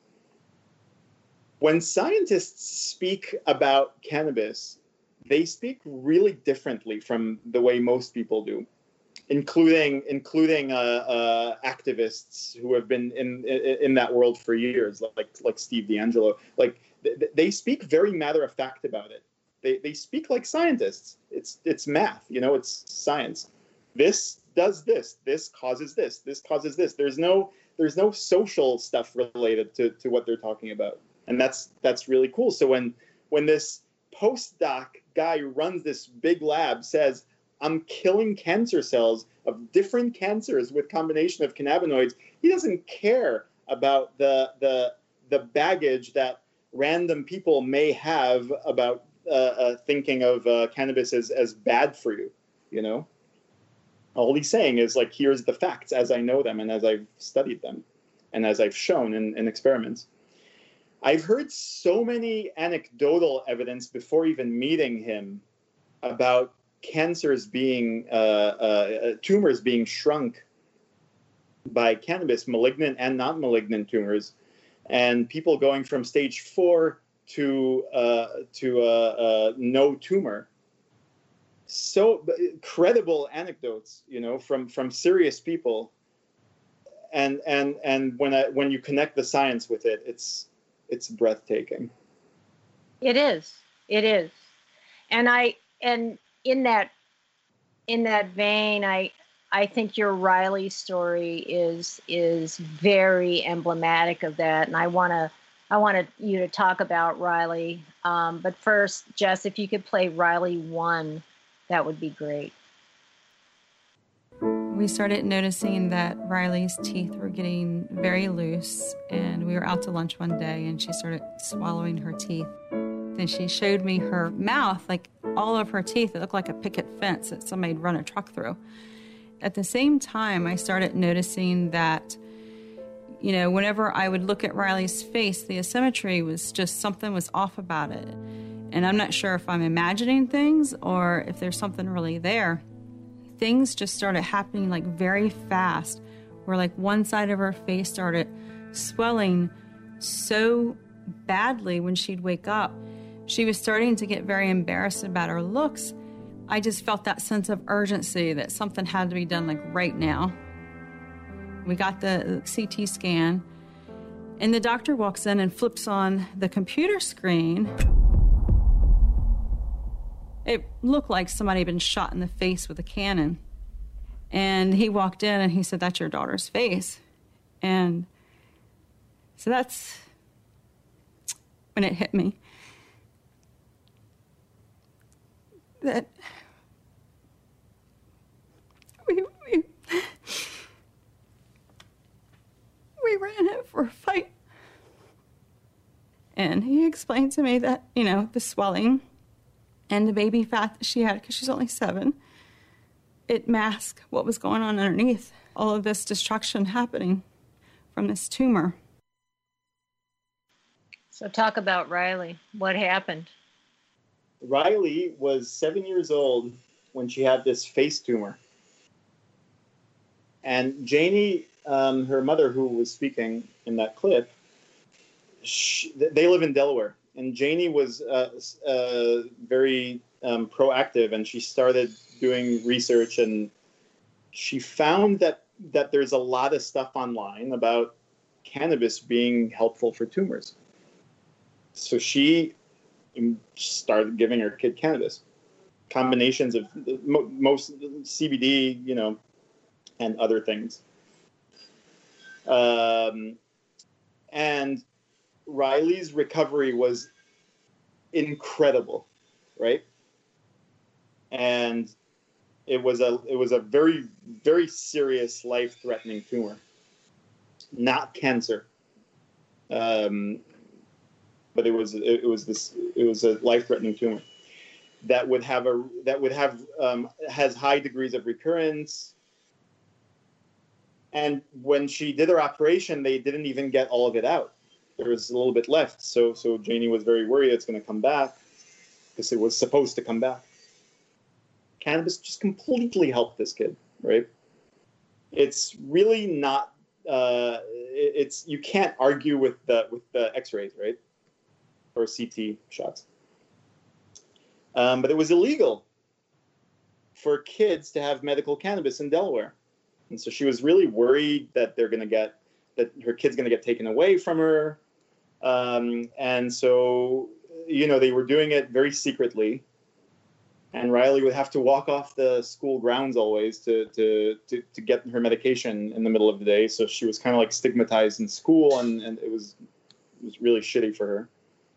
When scientists speak about cannabis, they speak really differently from the way most people do, including including uh, uh, activists who have been in, in in that world for years, like like Steve D'Angelo. Like th- they speak very matter of fact about it. They they speak like scientists. It's it's math, you know, it's science. This does this. This causes this. This causes this. There's no there's no social stuff related to, to what they're talking about. And that's that's really cool. So when when this postdoc guy who runs this big lab says, I'm killing cancer cells of different cancers with combination of cannabinoids, he doesn't care about the the the baggage that random people may have about Uh, uh, thinking of uh, cannabis as, as bad for you, you know? All he's saying is, like, here's the facts as I know them and as I've studied them and as I've shown in, in experiments. I've heard so many anecdotal evidence before even meeting him about cancers being, uh, uh, tumors being shrunk by cannabis, malignant and non-malignant tumors, and people going from stage four to uh, to uh, uh, no tumor. So credible anecdotes, you know, from from serious people, and and and when I, when you connect the science with it, it's it's breathtaking. It is. It is, and I and in that in that vein, I I think your Riley story is is very emblematic of that, and I want to. I wanted you to talk about Riley. Um, but first, Jess, if you could play Riley one, that would be great. We started noticing that Riley's teeth were getting very loose, and we were out to lunch one day, and she started swallowing her teeth. Then she showed me her mouth, like all of her teeth. It looked like a picket fence that somebody had run a truck through. At the same time, I started noticing that you know, whenever I would look at Riley's face, the asymmetry was just something was off about it. And I'm not sure if I'm imagining things or if there's something really there. Things just started happening like very fast, where like one side of her face started swelling so badly when she'd wake up. She was starting to get very embarrassed about her looks. I just felt that sense of urgency that something had to be done like right now. We got the C T scan, and the doctor walks in and flips on the computer screen. It looked like somebody had been shot in the face with a cannon. And he walked in and he said, "That's your daughter's face." And so that's when it hit me. That we, we We ran it for a fight. And he explained to me that, you know, the swelling and the baby fat that she had, because she's only seven, it masked what was going on underneath, all of this destruction happening from this tumor. So talk about Riley. What happened? Riley was seven years old when she had this face tumor. And Janie, um, her mother, who was speaking in that clip, she, they live in Delaware. And Janie was uh, uh, very um, proactive, and she started doing research, and she found that, that there's a lot of stuff online about cannabis being helpful for tumors. So she started giving her kid cannabis, combinations of most C B D, you know, and other things. Um, and Riley's recovery was incredible, right? And it was a it was a very, very serious, life-threatening tumor, not cancer. Um, but it was it, it was this it was a life-threatening tumor that would have a that would have um, has high degrees of recurrence. And when she did her operation, they didn't even get all of it out. There was a little bit left. So so Janie was very worried it's going to come back, because it was supposed to come back. Cannabis just completely helped this kid, right? It's really not. Uh, it's you can't argue with the with the X-rays, right? Or C T shots. Um, but it was illegal for kids to have medical cannabis in Delaware. And so she was really worried that they're going to get, that her kid's going to get taken away from her. Um, and so, you know, they were doing it very secretly. And Riley would have to walk off the school grounds always to, to, to, to get her medication in the middle of the day. So she was kind of like stigmatized in school, and, and it was, it was really shitty for her.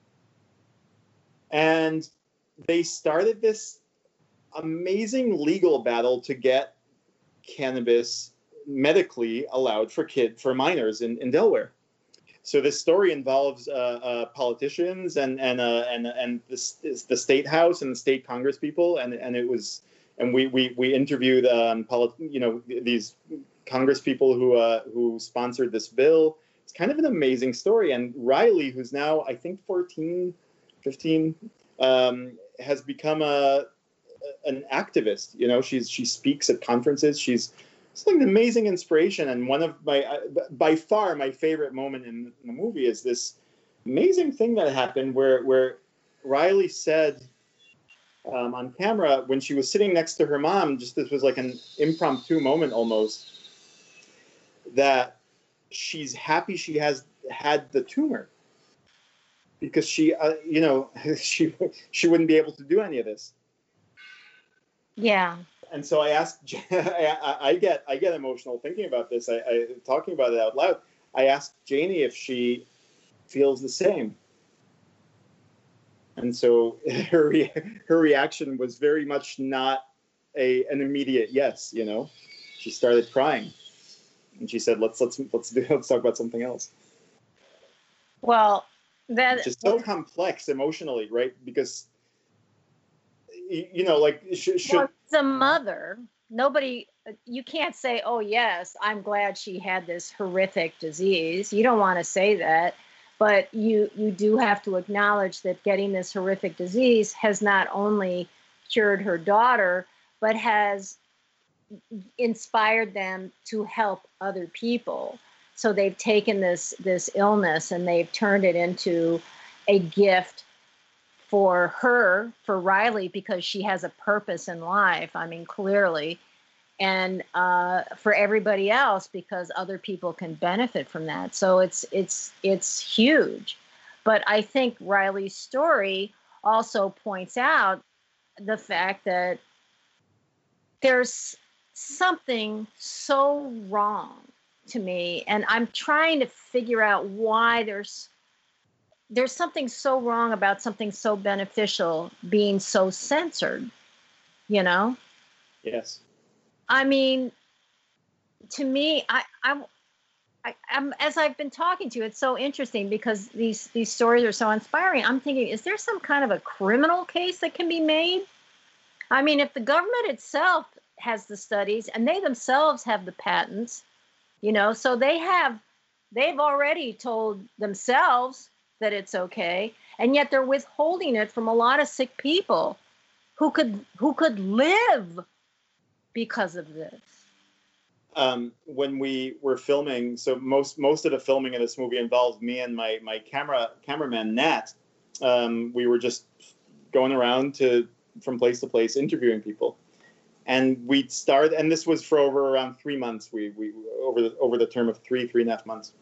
And they started this amazing legal battle to get cannabis medically allowed for kid for minors in, in Delaware. So this story involves uh, uh, politicians and and uh, and and the, the state house and the state Congress people, and and it was and we we we interviewed um, polit- you know these Congress people who uh, who sponsored this bill. It's kind of an amazing story. And Riley, who's now I think fourteen, fifteen, um, has become a an activist. You know, she's she speaks at conferences. She's It's like an amazing inspiration. And one of my, uh, by far, my favorite moment in, in the movie is this amazing thing that happened where where Riley said um, on camera when she was sitting next to her mom, just this was like an impromptu moment almost, that she's happy she has had the tumor because she, uh, you know, she she wouldn't be able to do any of this. Yeah. And so I asked, I, I get I get emotional thinking about this, I, I talking about it out loud. I asked Janie if she feels the same. And so her re- her reaction was very much not a an immediate yes, you know. She started crying. And she said, let's let's let's do, let's talk about something else. Well, that Which is so complex emotionally, right? Because you know, like, sh- should... Well, as a mother, nobody, you can't say, oh, yes, I'm glad she had this horrific disease. You don't want to say that. But you, you do have to acknowledge that getting this horrific disease has not only cured her daughter, but has inspired them to help other people. So they've taken this, this illness and they've turned it into a gift for her, for Riley, because she has a purpose in life, I mean, clearly, and uh, for everybody else, because other people can benefit from that. So it's it's it's huge. But I think Riley's story also points out the fact that there's something so wrong to me, and I'm trying to figure out why there's there's something so wrong about something so beneficial being so censored, you know? Yes. I mean, to me, I, I, I, I'm, as I've been talking to you, it's so interesting because these these stories are so inspiring. I'm thinking, is there some kind of a criminal case that can be made? I mean, if the government itself has the studies and they themselves have the patents, you know, so they have, they've already told themselves that it's okay, and yet they're withholding it from a lot of sick people who could who could live because of this. Um, when we were filming, so most most of the filming of this movie involved me and my my camera cameraman Nat. Um, we were just going around to from place to place interviewing people, and we'd start. And this was for over around three months. We we over the over the term of three three and a half months,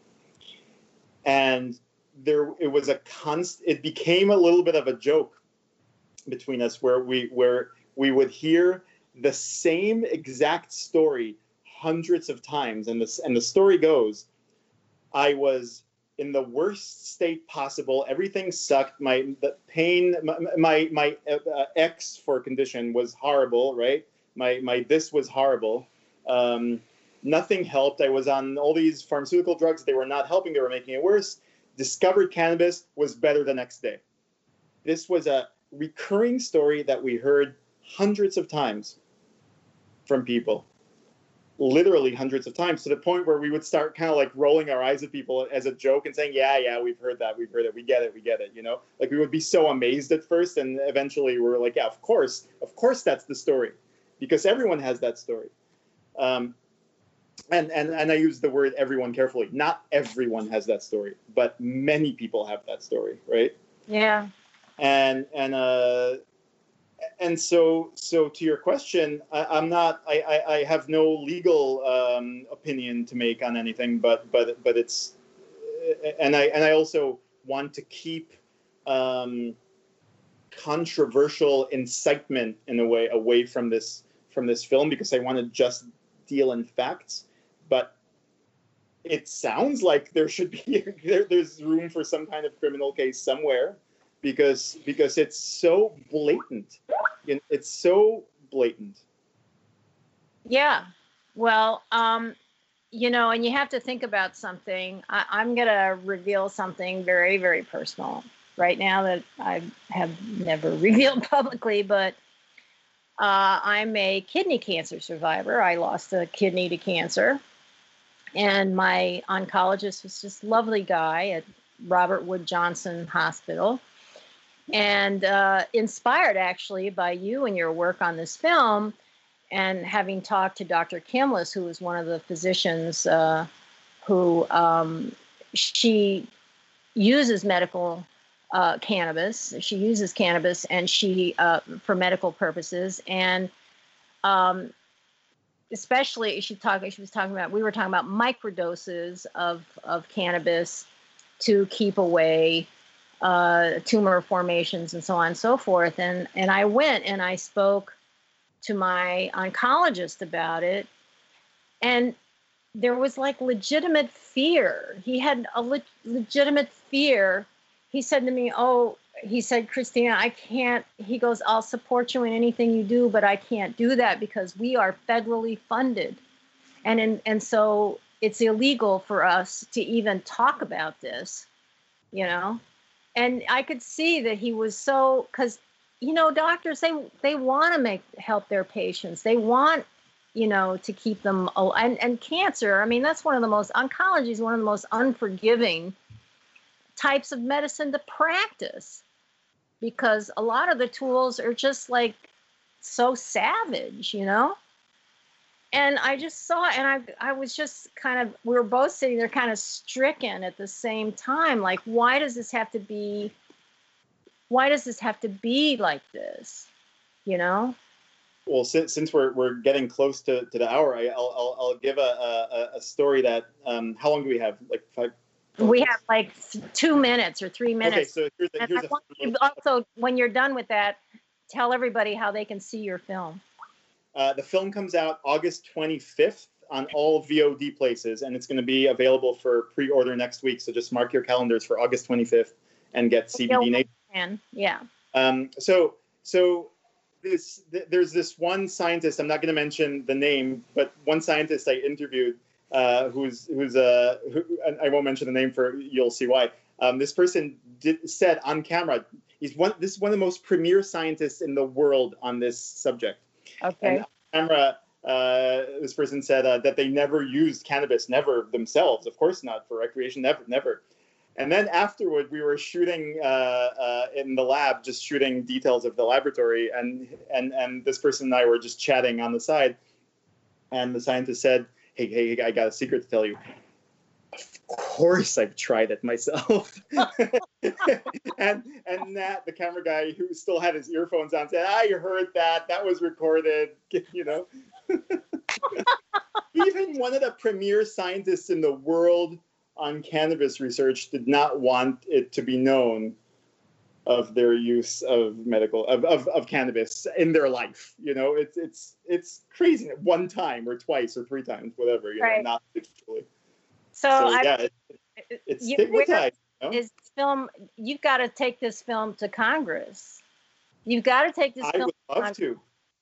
and there it was a const. It became a little bit of a joke between us, where we where we would hear the same exact story hundreds of times, and this and the story goes, I was in the worst state possible. Everything sucked. My the pain, my my, my uh, X for condition was horrible. Right, my my this was horrible. Um, nothing helped. I was on all these pharmaceutical drugs. They were not helping. They were making it worse. Discovered cannabis, was better the next day. This was a recurring story that we heard hundreds of times from people. Literally hundreds of times, to the point where we would start kind of like rolling our eyes at people as a joke and saying, yeah, yeah, we've heard that, we've heard it, we get it, we get it, you know? Like, we would be so amazed at first, and eventually we were like, yeah, of course, of course that's the story, because everyone has that story. Um, and, and, and I use the word everyone carefully. Not everyone has that story, but many people have that story, right? Yeah. And, and, uh, And so, so to your question, I, I'm not. I, I, I have no legal um, opinion to make on anything, but but but it's, and I and I also want to keep um, controversial incitement in a way away from this from this film, because I want to just deal in facts. But it sounds like there should be there, there's room for some kind of criminal case somewhere. Because because it's so blatant, it's so blatant. Yeah, well, um, you know, and you have to think about something. I, I'm going to reveal something very, very personal right now that I have never revealed publicly. But uh, I'm a kidney cancer survivor. I lost a kidney to cancer, and my oncologist was this lovely guy at Robert Wood Johnson Hospital. And uh, inspired actually by you and your work on this film, and having talked to Doctor Kimless, who was one of the physicians uh, who um, she uses medical uh, cannabis. She uses cannabis and she uh, for medical purposes, and um, especially she talked. She was talking about. We were talking about microdoses of of cannabis to keep away Uh, tumor formations and so on and so forth. And and I went and I spoke to my oncologist about it. And there was like legitimate fear. He had a le- legitimate fear. He said to me, oh, he said, Christina, I can't, he goes, I'll support you in anything you do, but I can't do that because we are federally funded. And, in, and so it's illegal for us to even talk about this, you know? And I could see that he was so, because, you know, doctors, they they want to make help their patients. They want, you know, to keep them, and, and cancer, I mean, that's one of the most, oncology is one of the most unforgiving types of medicine to practice, because a lot of the tools are just like so savage, you know? And I just saw, and I I was just kind of, we were both sitting there kind of stricken at the same time. Like, why does this have to be, why does this have to be like this, you know? Well, since, since we're we're getting close to, to the hour, I, I'll, I'll I'll give a a, a story that, um, how long do we have? Like five? We have like two minutes or three minutes. Okay, so here's, a, here's and I want you also, when you're done with that, tell everybody how they can see your film. Uh, the film comes out August twenty-fifth on all V O D places, and it's going to be available for pre-order next week. So just mark your calendars for August twenty-fifth and get C B D Nation. Yeah. Um, so so this th- there's this one scientist. I'm not going to mention the name, but one scientist I interviewed, uh, who's who's uh, who, I won't mention the name for you'll see why. Um, this person did, said on camera, he's one. This is one of the most premier scientists in the world on this subject. Okay. And on camera, uh, this person said uh, that they never used cannabis, never themselves. Of course not for recreation, never, never. And then afterward, we were shooting uh, uh, in the lab, just shooting details of the laboratory, and and and this person and I were just chatting on the side, and the scientist said, "Hey, hey, I got a secret to tell you. Of course, I've tried it myself." and and Nat, the camera guy who still had his earphones on, said, "I heard that. That was recorded." You know. Even one of the premier scientists in the world on cannabis research did not want it to be known of their use of medical of, of, of cannabis in their life. You know, it's it's it's crazy. One time or twice or three times, whatever. You right. know, not literally. So, so I, yeah, it, it's you, stigmatized. You know? Is film? You've got to take this film to Congress. You've got to take this I film. would love to. to.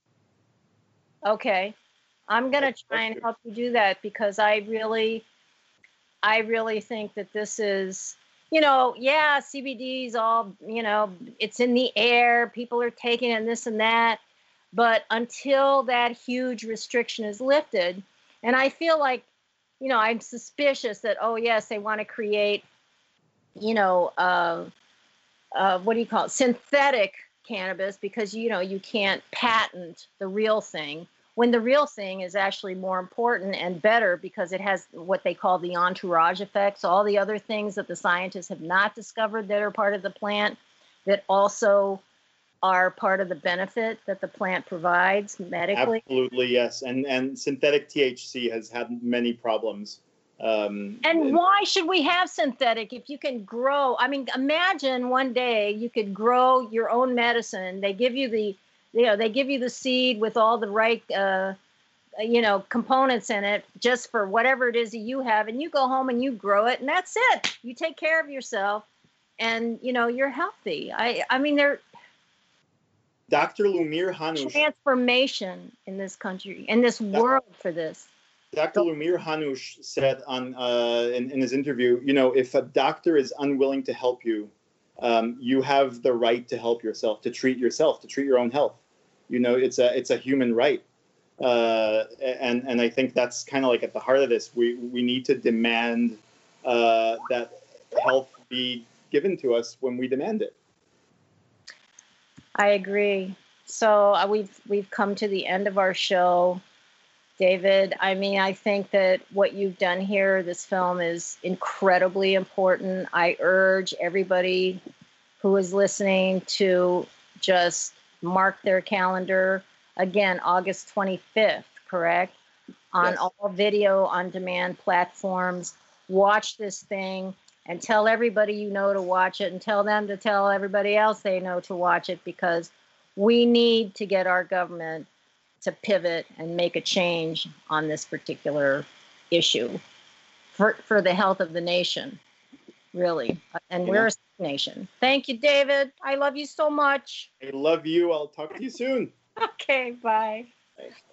Okay, I'm gonna try and help you do that because I really. I really think that this is, you know, yeah, C B D is all, you know, it's in the air. People are taking it and this and that. But until that huge restriction is lifted, and I feel like, you know, I'm suspicious that, oh, yes, they want to create, you know, uh, uh, what do you call it? Synthetic cannabis because, you know, you can't patent the real thing. When the real thing is actually more important and better because it has what they call the entourage effects, all the other things that the scientists have not discovered that are part of the plant that also are part of the benefit that the plant provides medically. Absolutely, yes. And and synthetic T H C has had many problems. Um, and in- why should we have synthetic if you can grow? I mean, imagine one day you could grow your own medicine. They give you the You know, they give you the seed with all the right, uh, you know, components in it just for whatever it is that you have. And you go home and you grow it and that's it. You take care of yourself and, you know, you're healthy. I, I mean, there. Doctor Lumir Hanush. Transformation in this country, in this world for this. Doctor Lumir Hanush said on uh, in, in his interview, you know, if a doctor is unwilling to help you, um, you have the right to help yourself, to treat yourself, to treat your own health. You know, it's a it's a human right, uh, and and I think that's kind of like at the heart of this. We we need to demand uh, that health be given to us when we demand it. I agree. So uh, we've we've come to the end of our show. David, I mean, I think that what you've done here, this film is incredibly important. I urge everybody who is listening to just mark their calendar. Again, August twenty-fifth, correct? On Yes. all video on demand platforms. Watch this thing and tell everybody you know to watch it and tell them to tell everybody else they know to watch it because we need to get our government to pivot and make a change on this particular issue for, for the health of the nation, really. And Yeah. we're a nation. Thank you, David. I love you so much. I love you. I'll talk to you soon. Okay, bye. Bye.